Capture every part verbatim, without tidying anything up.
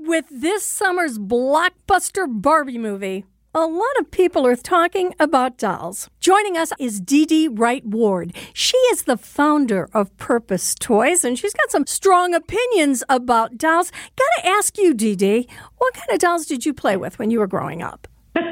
with this summer's blockbuster Barbie movie, a lot of people are talking about dolls. Joining us is Dee Dee Wright-Ward. She is the founder of Purpose Toys, and she's got some strong opinions about dolls. Gotta ask you, Dee Dee, what kind of dolls did you play with when you were growing up?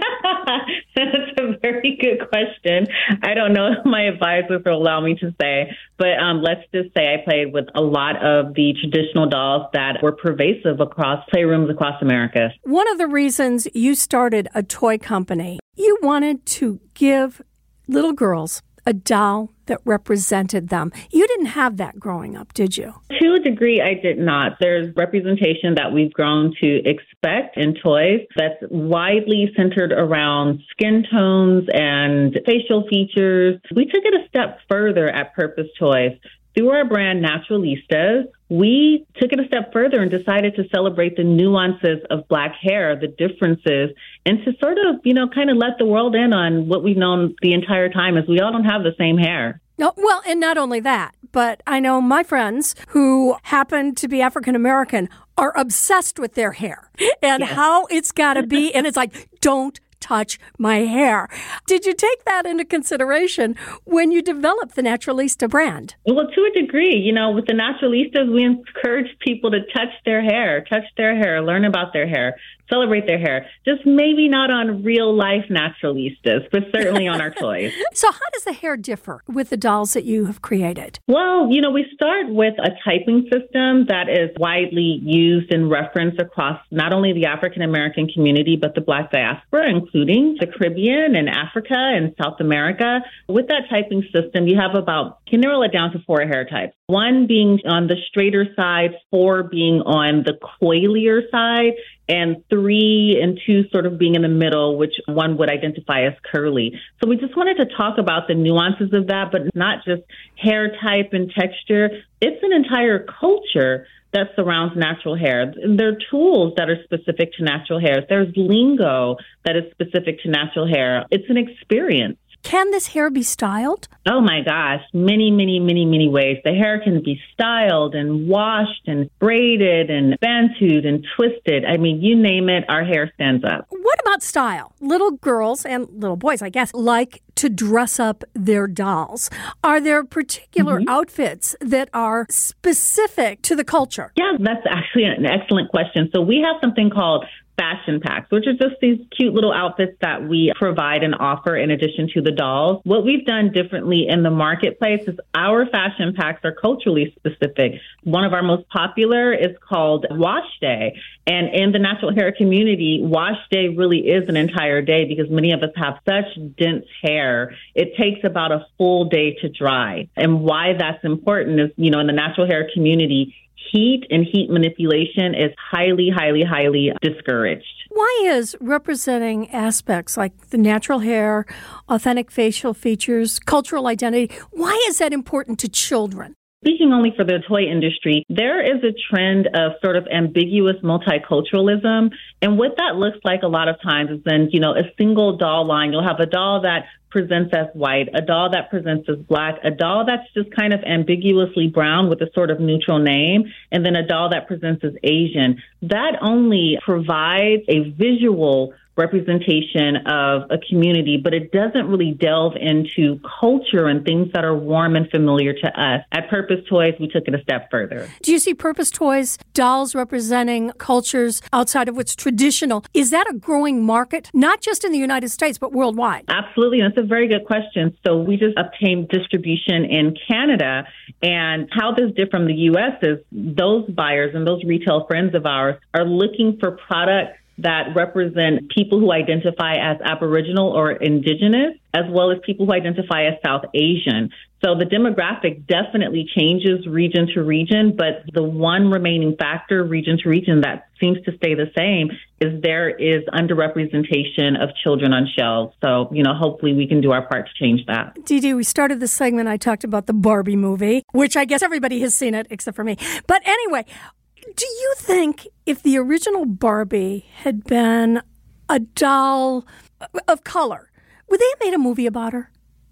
That's a very good question. I don't know if my advisors will allow me to say, but um, let's just say I played with a lot of the traditional dolls that were pervasive across playrooms across America. One of the reasons you started a toy company, you wanted to give little girls a doll that represented them. You didn't have that growing up, did you? To a degree, I did not. There's representation that we've grown to expect in toys that's widely centered around skin tones and facial features. We took it a step further at Purpose Toys. Through our brand Naturalistas, we took it a step further and decided to celebrate the nuances of Black hair, the differences, and to sort of, you know, kind of let the world in on what we've known the entire time is we all don't have the same hair. No, well, and not only that, but I know my friends who happen to be African American are obsessed with their hair and yeah. how it's got to be. And it's like, don't touch my hair. Did you take that into consideration when you developed the Naturalista brand? Well, to a degree, you know, with the Naturalistas, we encourage people to touch their hair, touch their hair, learn about their hair, celebrate their hair. Just maybe not on real life Naturalistas, but certainly on our toys. So how does the hair differ with the dolls that you have created? Well, you know, we start with a typing system that is widely used and referenced across not only the African American community, but the Black diaspora, including the Caribbean and Africa and South America. With that typing system, you have about, you can narrow it down to four hair types. One being on the straighter side, four being on the coilier side, and three and two sort of being in the middle, which one would identify as curly. So we just wanted to talk about the nuances of that, but not just hair type and texture. It's an entire culture that surrounds natural hair. There are tools that are specific to natural hair. There's lingo that is specific to natural hair. It's an experience. Can this hair be styled? Oh, my gosh. Many, many, many, many ways. The hair can be styled and washed and braided and bantued and twisted. I mean, you name it, our hair stands up. What about style? Little girls and little boys, I guess, like to dress up their dolls. Are there particular mm-hmm. outfits that are specific to the culture? Yeah, that's actually an excellent question. So we have something called fashion packs, which are just these cute little outfits that we provide and offer in addition to the dolls. What we've done differently in the marketplace is our fashion packs are culturally specific. One of our most popular is called Wash Day. And in the natural hair community, Wash Day really is an entire day because many of us have such dense hair. It takes about a full day to dry. And why that's important is, you know, in the natural hair community, heat and heat manipulation is highly, highly, highly discouraged. Why is representing aspects like the natural hair, authentic facial features, cultural identity, why is that important to children? Speaking only for the toy industry, there is a trend of sort of ambiguous multiculturalism. And what that looks like a lot of times is then, you know, a single doll line. You'll have a doll that presents as white, a doll that presents as black, a doll that's just kind of ambiguously brown with a sort of neutral name, and then a doll that presents as Asian. That only provides a visual representation of a community, but it doesn't really delve into culture and things that are warm and familiar to us. At Purpose Toys, we took it a step further. Do you see Purpose Toys dolls representing cultures outside of what's traditional? Is that a growing market, not just in the United States, but worldwide? Absolutely. That's a very good question. So we just obtained distribution in Canada, and how this differs from the U S is those buyers and those retail friends of ours are looking for products that represent people who identify as Aboriginal or Indigenous, as well as people who identify as South Asian. So the demographic definitely changes region to region, but the one remaining factor region to region that seems to stay the same is there is underrepresentation of children on shelves. So, you know, hopefully we can do our part to change that. Dee Dee, we started this segment, I talked about the Barbie movie, which I guess everybody has seen it except for me. But anyway, do you think if the original Barbie had been a doll of color, would they have made a movie about her?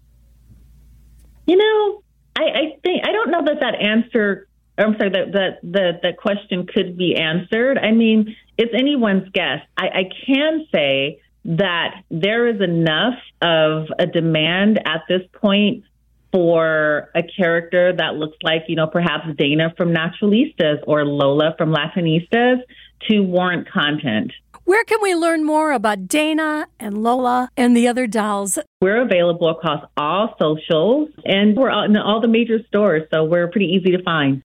You know, I, I think I don't know that that answer. I'm sorry, that that that that question could be answered. I mean, it's anyone's guess. I, I can say that there is enough of a demand at this point for a character that looks like, you know, perhaps Dana from Naturalistas or Lola from Latinistas to warrant content. Where can we learn more about Dana and Lola and the other dolls? We're available across all socials, and we're out in all the major stores, so we're pretty easy to find.